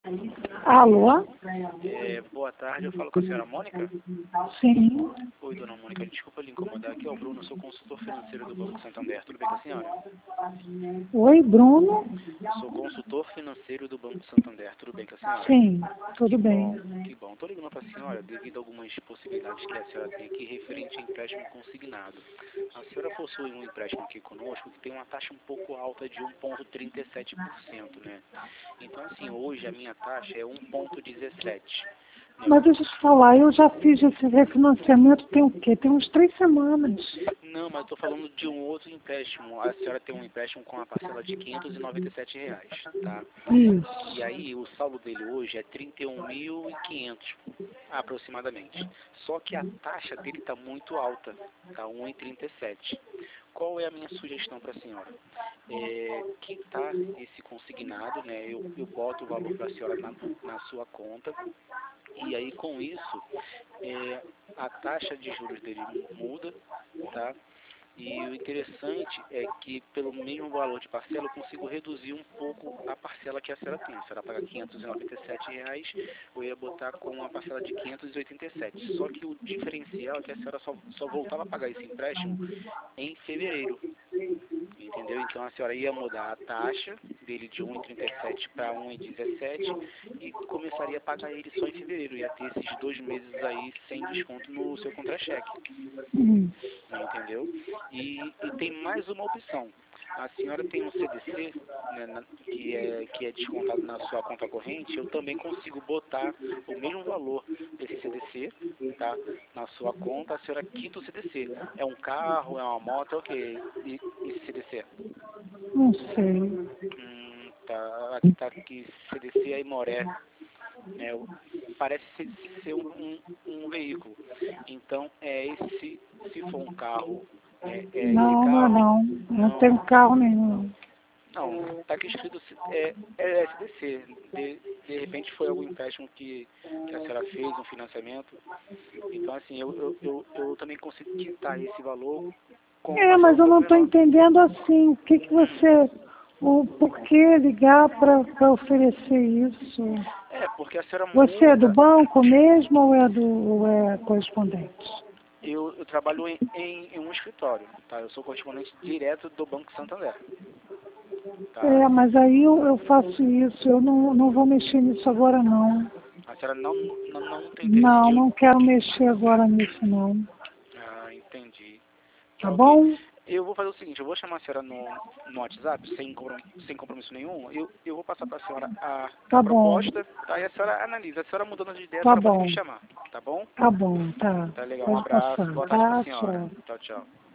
Alô? Boa tarde, eu falo com a senhora Mônica. Sim. Oi, dona Mônica, desculpa lhe incomodar. Aqui é o Bruno, sou consultor financeiro do Banco Santander. Tudo bem com a senhora? Oi, Bruno? Sou consultor financeiro do Banco Santander. Tudo bem com a senhora? Sim, tudo bem. Que bom. Estou ligando para a senhora devido a algumas possibilidades que a senhora tem aqui referente a empréstimo consignado. A senhora possui um empréstimo aqui conosco que tem uma taxa um pouco alta de 1,37%, né? Então, assim, hoje a minha taxa é 1,17%. Mas deixa eu te falar, eu já fiz esse refinanciamento tem o quê? Tem uns 3 semanas. Não, mas estou falando de um outro empréstimo. A senhora tem um empréstimo com a parcela de R$ 597, tá? Isso. E aí o saldo dele hoje é 31.500 aproximadamente. Só que a taxa dele está muito alta, tá 1,37. Qual é a minha sugestão para a senhora? Quitar esse consignado, né? Eu boto o valor para a senhora na sua conta. E aí com isso a taxa de juros dele muda, tá? E o interessante é que pelo mesmo valor de parcela eu consigo reduzir um pouco a parcela que a senhora tem. A senhora paga R$ 597, eu ia botar com uma parcela de 587. Só que o diferencial é que a senhora só voltava a pagar esse empréstimo em fevereiro. Entendeu? Então a senhora ia mudar a taxa dele de 1,37 para 1,17 e começaria a pagar ele só em fevereiro. Ia ter esses 2 meses aí sem desconto no seu contra-cheque. Entendeu? E tem mais uma opção. A senhora tem um CDC, né, que é descontado na sua conta corrente. Eu também consigo botar o mesmo valor desse CDC, tá, na sua conta. A senhora quita o CDC. É um carro, é uma moto, é o que esse CDC? Não sei. Tá, aqui tá aqui CDC é Imoré. Parece ser um veículo. Então, se for um carro, esse Não, carro, não. Não tenho carro nenhum. não, está aqui escrito SDC. De repente foi algum empréstimo que a senhora fez, um financiamento. Então, assim, eu também consigo quitar esse valor com uma Mas eu um não pouco estou menor. entendendo assim. O que você... por que ligar para oferecer isso? Porque a senhora Você é do muda. banco mesmo ou é correspondente? Eu trabalho em um escritório, tá? Eu sou correspondente direto do Banco Santander, tá? Mas aí eu faço isso. Eu não vou mexer nisso agora, não. A senhora não tem interesse Não, de... não quero mexer agora nisso, não. Ah, entendi. Tá Tá ok. bom? Eu vou fazer o seguinte, eu vou chamar a senhora no WhatsApp, sem compromisso nenhum. Eu vou passar para a senhora a Tá bom. proposta, tá? E a senhora analisa. A senhora mudando de ideia, a Tá senhora pode bom. me chamar, tá bom? Tá bom, tá. Tá legal, um Pode abraço, passar. boa tarde para a Tá, senhora. tchau. Tchau, tchau.